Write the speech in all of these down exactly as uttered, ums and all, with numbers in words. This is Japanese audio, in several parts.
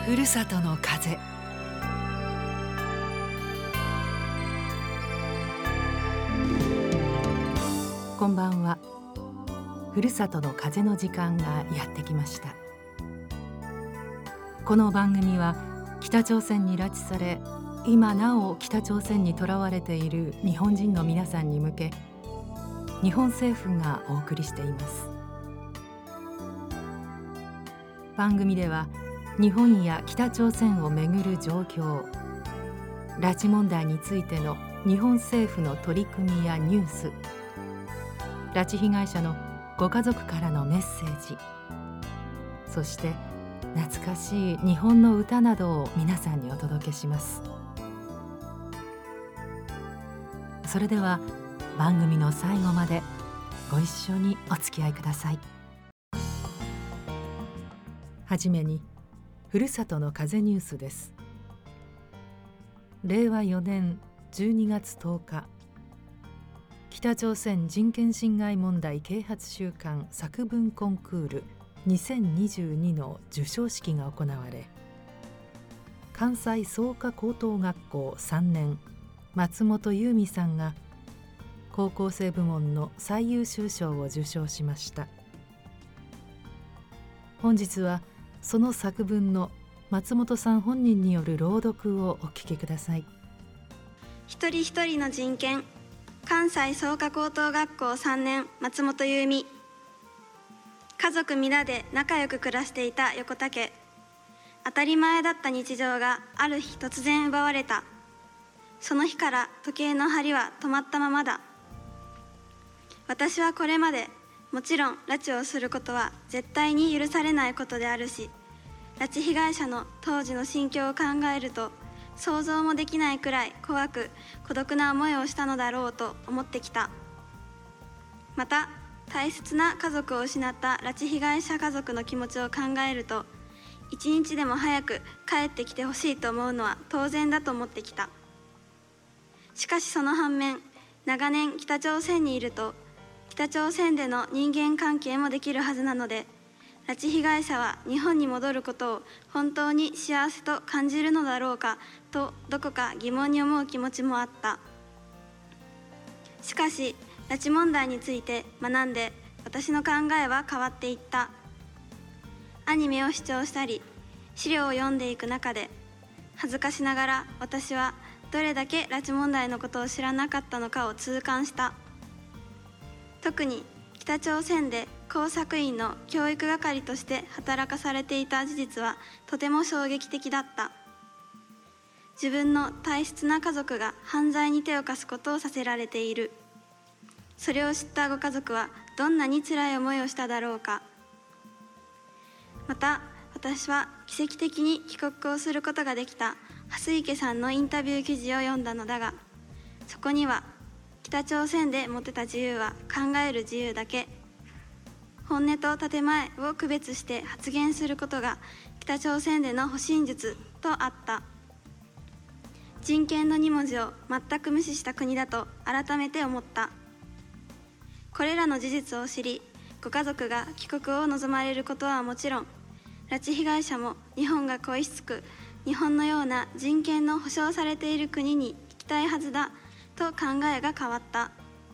ふるさとの風。こんばんは。ふるさとの風の時間がやってきました。この番組は北朝鮮に拉致され、今なお北朝鮮にとらわれている日本人の皆さんに向け、日本政府がお送りしています。番組では日本や北朝鮮をめぐる状況、拉致問題についての日本政府の取り組みやニュース、拉致被害者のご家族からのメッセージ、そして懐かしい日本の歌などを皆さんにお届けします。それでは番組の最後までご一緒にお付き合いください。はじめにふるさとの風ニュースです。れいわよねんじゅうにがつとおか、北朝鮮人権侵害問題啓発週間作文コンクールにせんにじゅうにの授賞式が行われ、関西創価高等学校さんねん松本優美さんが高校生部門の最優秀賞を受賞しました。本日はその作文の松本さん本人による朗読をお聞きください。 一人一人の人権、関西創価高等学校さんねん松本優美。家族皆で仲良く暮らしていた横田家。当たり前だった日常がある日突然奪われた。その日から時計の針は止まったままだ。私はこれまでもちろん拉致をすることは絶対に許されないことであるし、拉致被害者の当時の心境を考えると想像もできないくらい怖く孤独な思いをしたのだろうと思ってきた。また大切な家族を失った拉致被害者家族の気持ちを考えると、一日でも早く帰ってきてほしいと思うのは当然だと思ってきた。しかしその反面、長年北朝鮮にいると北朝鮮での人間関係もできるはずなので、拉致被害者は日本に戻ることを本当に幸せと感じるのだろうかと、どこか疑問に思う気持ちもあった。しかし拉致問題について学んで、私の考えは変わっていった。アニメを視聴したり資料を読んでいく中で、恥ずかしながら私はどれだけ拉致問題のことを知らなかったのかを痛感した。特に北朝鮮で工作員の教育係として働かされていた事実はとても衝撃的だった。自分の大切な家族が犯罪に手を貸すことをさせられている。それを知ったご家族はどんなに辛い思いをしただろうか。また私は奇跡的に帰国をすることができた蓮池さんのインタビュー記事を読んだのだが、そこには北朝鮮で持てた自由は考える自由だけ、本音と建前を区別して発言することが北朝鮮での保身術とあった。人権のに文字を全く無視した国だと改めて思った。これらの事実を知り、ご家族が帰国を望まれることはもちろん、拉致被害者も日本が恋しつく日本のような人権の保障されている国に行きたいはずだと考えが変わった。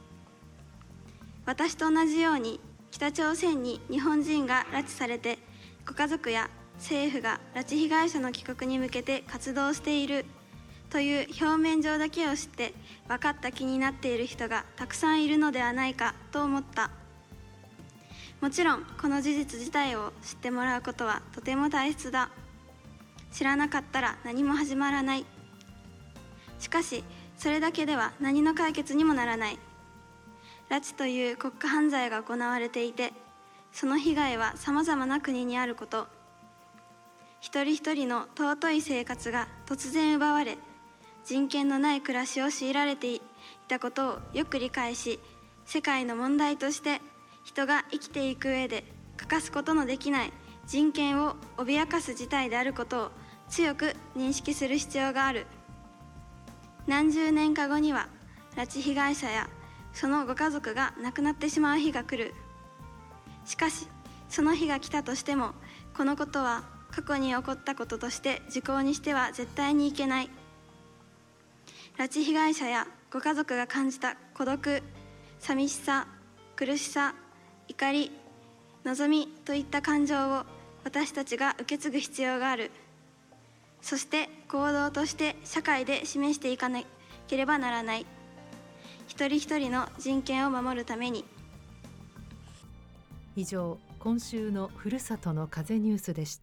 私と同じように北朝鮮に日本人が拉致されて、ご家族や政府が拉致被害者の帰国に向けて活動しているという表面上だけを知って分かった気になっている人がたくさんいるのではないかと思った。もちろんこの事実自体を知ってもらうことはとても大切だ。知らなかったら何も始まらない。しかしそれだけでは何の解決にもならない。拉致という国家犯罪が行われていて、その被害はさまざまな国にあること、一人一人の尊い生活が突然奪われ、人権のない暮らしを強いられていたことをよく理解し、世界の問題として人が生きていく上で欠かすことのできない人権を脅かす事態であることを強く認識する必要がある。何十年か後には拉致被害者やそのご家族が亡くなってしまう日が来る。しかしその日が来たとしても、このことは過去に起こったこととして時効にしては絶対にいけない。拉致被害者やご家族が感じた孤独、寂しさ、苦しさ、怒り、望みといった感情を私たちが受け継ぐ必要がある。そして行動として社会で示していかなければならない。一人一人の人権を守るために。 以上、今週のふるさとの風ニュースでした。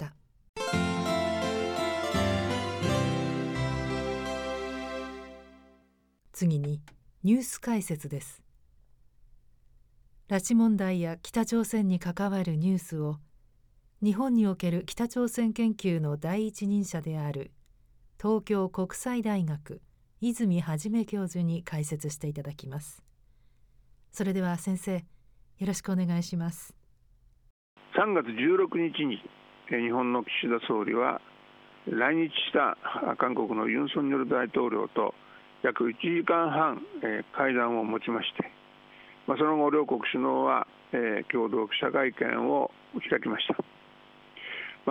次にニュース解説です。拉致問題や北朝鮮に関わるニュースを日本における北朝鮮研究の第一人者である東京国際大学泉元教授に解説していただきます。それでは先生、よろしくお願いします。 さんがつじゅうろくにちに日本の岸田総理は来日した韓国のユン・ソンニョル大統領と約いちじかんはん会談を持ちまして、その後両国首脳は共同記者会見を開きました。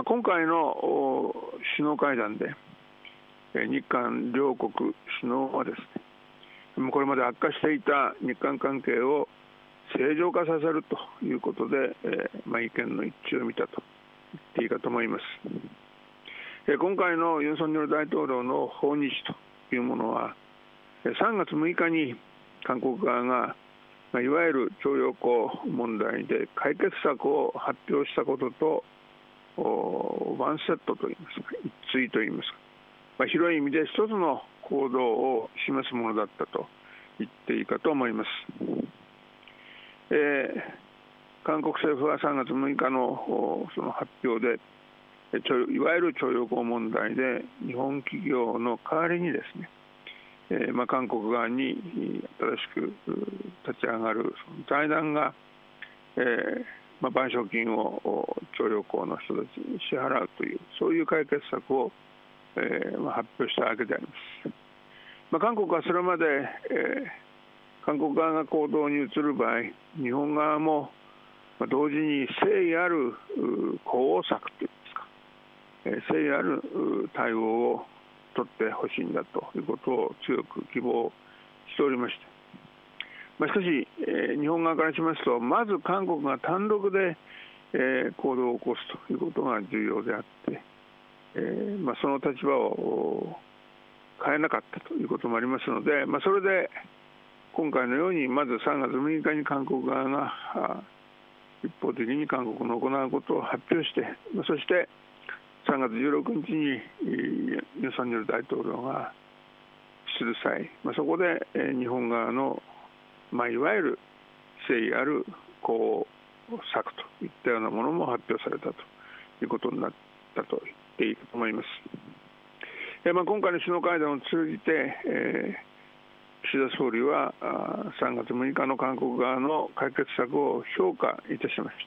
今回の首脳会談で日韓両国首脳はですね、これまで悪化していた日韓関係を正常化させるということで、まあ、意見の一致を見たと言っていいかと思います。今回のユン・ソンニョル大統領の訪日というものは、さんがつむいかに韓国側がいわゆる徴用工問題で解決策を発表したこととワンセットといいますか、一対といいますか、まあ、広い意味で一つの行動を示すものだったと言っていいかと思います。えー、韓国政府はさんがつむいかのその発表で、いわゆる徴用工問題で日本企業の代わりにですね、えーまあ、韓国側に新しく立ち上がるその財団が、えーまあ、賠償金を徴用工の人たちに支払うという、そういう解決策を、えーまあ、発表したわけであります。まあ、韓国はそれまで、えー韓国側が行動に移る場合、日本側も同時に誠意ある呼応策というんですか、誠意ある対応を取ってほしいんだということを強く希望しておりまして、まあ、しかし、えー、日本側からしますと、まず韓国が単独で、えー、行動を起こすということが重要であって、えーまあ、その立場を変えなかったということもありますので、まあ、それで今回のようにまずさんがつむいかに韓国側が一方的に韓国の行うことを発表して、そしてさんがつじゅうろくにちにユン・ソンニョル大統領がする際、そこで日本側の、まあ、いわゆる誠意あるこう策といったようなものも発表されたということになったと言っていいと思います。えまあ、今回の首脳会談を通じて、えー岸田総理はさんがつむいかの韓国側の解決策を評価いたしました。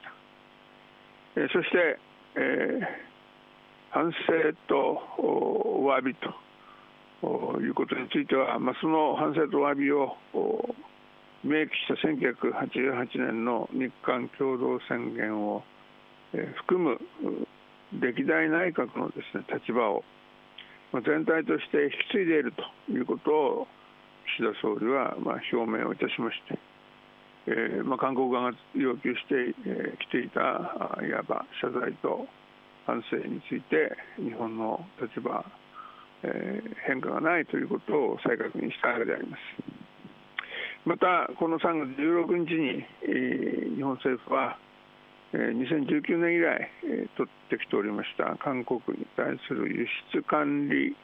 そして、えー、反省とお詫びということについては、まあ、その反省とお詫びを明記したせんきゅうひゃくはちじゅうはちねんの日韓共同宣言を含む歴代内閣のですね、立場を全体として引き継いでいるということを岸田総理はまあ表明をいたしまして、えーまあ、韓国側が要求してき、えー、ていたいわば謝罪と反省について日本の立場、えー、変化がないということを再確認したわけであります。またこのさんがつじゅうろくにちに、えー、日本政府は、えー、にせんじゅうきゅうねん以来、えー、取ってきておりました韓国に対する輸出管理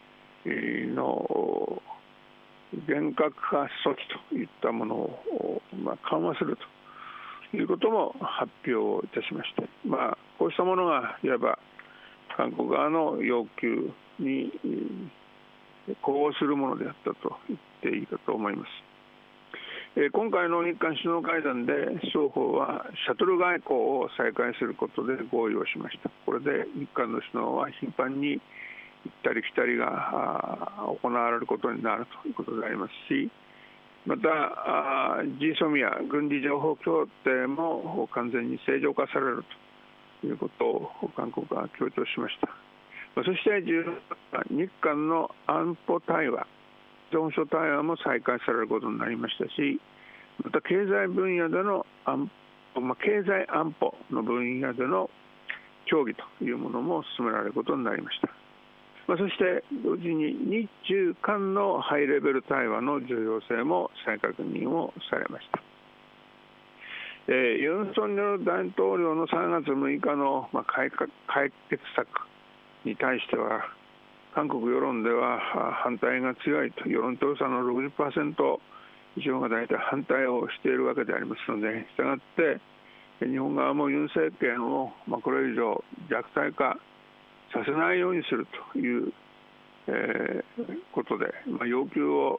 の厳格化措置といったものを、まあ、緩和するということも発表いたしまして、まあ、こうしたものがいわば韓国側の要求に呼応するものであったと言っていいかと思います。今回の日韓首脳会談で双方はシャトル外交を再開することで合意をしました。これで日韓の首脳は頻繁に行ったり来たりが行われることになるということでありますし、また ジーソミア 軍事情報協定も完全に正常化されるいうことを韓国が強調しました。そしてじゅう日韓の安保対話、安保対話も再開されることになりましたし、また経済分野での安保、まあ、経済安保の分野での協議というものも進められることになりました。まあ、そして同時に日中韓のハイレベル対話の重要性も再確認をされました。えー、ユン・ソンニョル大統領のさんがつむいかの、まあ、解決策に対しては、韓国世論では反対が強いと、世論調査の ろくじゅっパーセント 以上が大体反対をしているわけでありますので、したがって日本側もユン政権を、まあ、これ以上弱体化させないようにするという、えー、ことで、まあ、要求を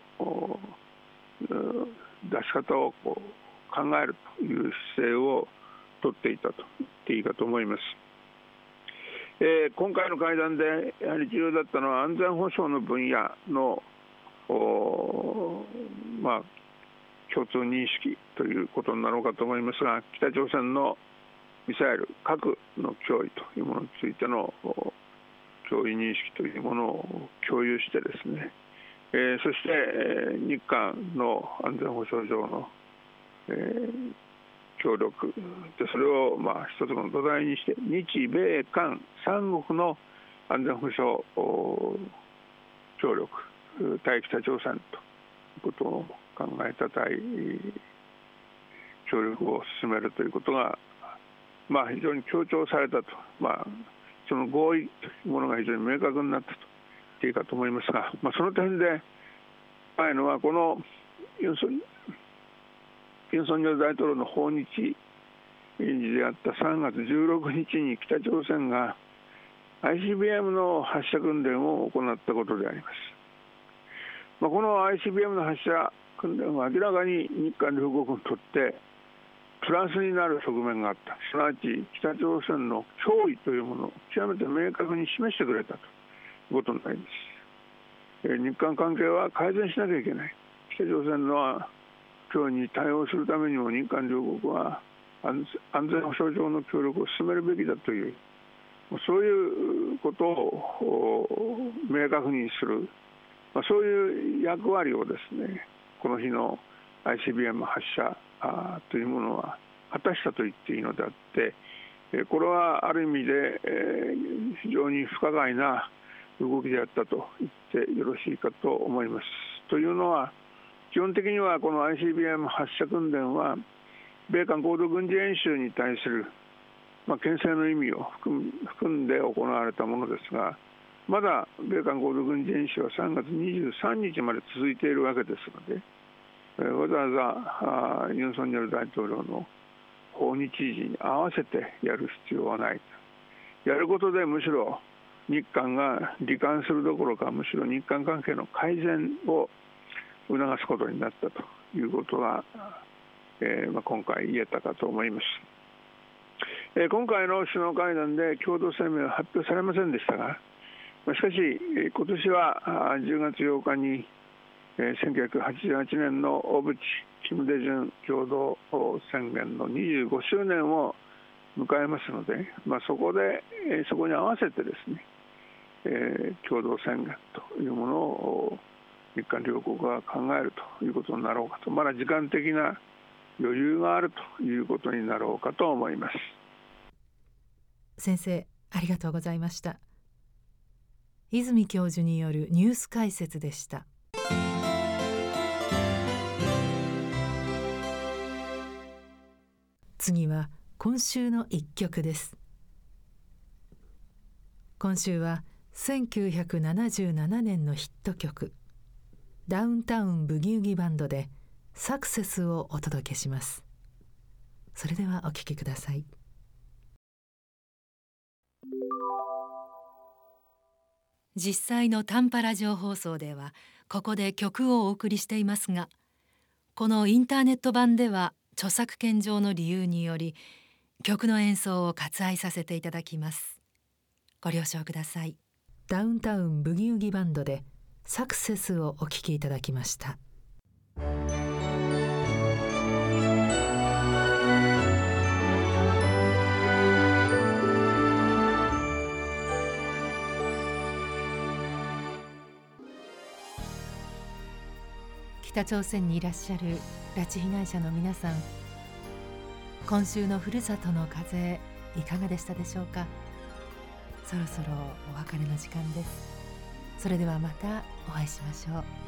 出し方をこう考えるという姿勢を取っていたと言っていいかと思います。えー、今回の会談でやはり重要だったのは安全保障の分野の、まあ、共通認識ということになろうかと思いますが、北朝鮮のミサイル、核の脅威というものについての脅威認識というものを共有してですね、えー、そして、えー、日韓の安全保障上の、えー協力で、それをまあ一つの土台にして日米韓三国の安全保障協力、対北朝鮮ということを考えたたい協力を進めるということが、まあ、非常に強調されたと、まあ、その合意というものが非常に明確になったと言っていいかと思いますが、まあ、その点で前のはこのユン・ソンユン・ソンニョル大統領の訪日時であったさんがつじゅうろくにちに北朝鮮が アイシービーエム の発射訓練を行ったことであります。まあ、この アイシービーエム の発射訓練は明らかに日韓両国にとってプラスになる側面があった。すなわち北朝鮮の脅威というものを極めて明確に示してくれたということになります。日韓関係は改善しなきゃいけない。北朝鮮の脅威に対応するためにも日韓両国は安全保障上の協力を進めるべきだという、そういうことを明確にする、そういう役割をですね、この日の アイシービーエム 発射というものは果たしたと言っていいのであって、これはある意味で非常に不可解な動きであったと言ってよろしいかと思います。というのは、基本的にはこの アイシービーエム 発射訓練は米韓合同軍事演習に対する、まあ、牽制の意味を含んで行われたものですが、まだ米韓合同軍事演習はさんがつにじゅうさんにちまで続いているわけですので、わざわざユン・ソンニョル大統領の訪日時に合わせてやる必要はない。やることでむしろ日韓が罹患するどころか、むしろ日韓関係の改善を促すことになったということが、えーまあ、今回言えたかと思います。えー、今回の首脳会談で共同声明は発表されませんでしたが、まあ、しかし今年はじゅうがつようかに、えー、せんきゅうひゃくはちじゅうはちねんの小渕・金大中共同宣言のにじゅうごしゅうねんを迎えますので、まあ、そこで、えー、そこに合わせてですね、えー、共同宣言というものを日韓両国が考えるということになろうかと、まだ時間的な余裕があるということになろうかと思います。 先生、ありがとうございました。泉教授によるニュース解説でした。次は今週の一曲です。今週はせんきゅうひゃくななじゅうななねんのヒット曲、ダウンタウンブギウギバンドでサクセスをお届けします。それではお聴きください。実際の短波ラジオ放送ではここで曲をお送りしていますが、このインターネット版では著作権上の理由により曲の演奏を割愛させていただきます。ご了承ください。ダウンタウンブギウギバンドでサクセスをお聴きいただきました。 北朝鮮にいらっしゃる拉致被害者の皆さん、今週のふるさとの風いかがでしたでしょうか。そろそろお別れの時間です。それではまたお会いしましょう。